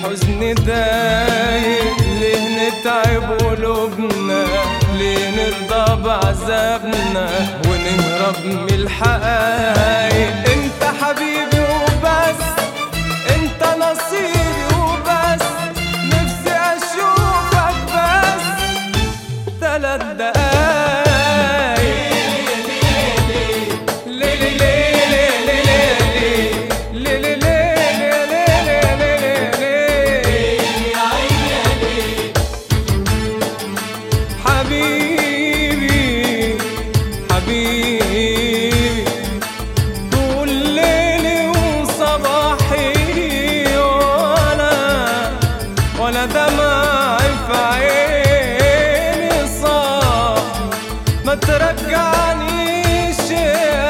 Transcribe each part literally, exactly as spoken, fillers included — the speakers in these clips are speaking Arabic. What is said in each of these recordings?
الحزن دايق، ليه نتعب قلوبنا، ليه نرضى بعذابنا ونهرب من الحقايق. انت حبيبي وبس، انت نصيبي وبس، نفسي اشوفك بس ثلاث دقايق. حبيبي حبيبي طول ليلي وصباحي، وانا وانا دمعي في عيني صاح، ما ترجعنيش يا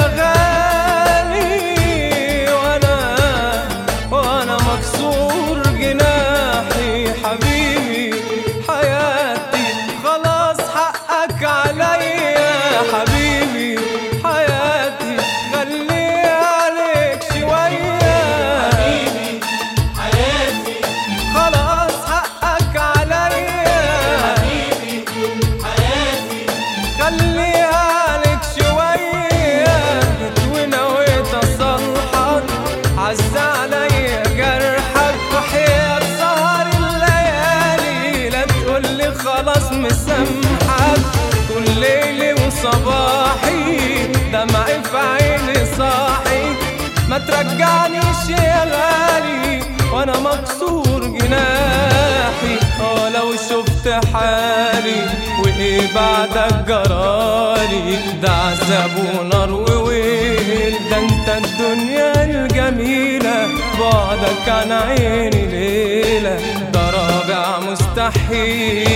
غالي، وانا وانا مكسور جناحي. حبيبي حياتي خلاص حقك عليا، حبيبي حياتي خلي عليك شوية، حبيبي حياتي خلاص حقك عليا، حبيبي حياتي خلي عليك شوية. ونويت أصلحك، عز عليا جرحك، وحياة سهر الليالي لا تقولي خلاص مسامحك. كل ليلي وصباحي دمعي في عيني صاحي، ما ترجعنيش يا غالي وانا مكسور جناحي. اه لو شفت حالي وايه بعدك جرالي، ده عذاب ونار وويل، ده انت الدنيا الجميلة، بعدك عن عيني ليلة، ده رابع مستحيل.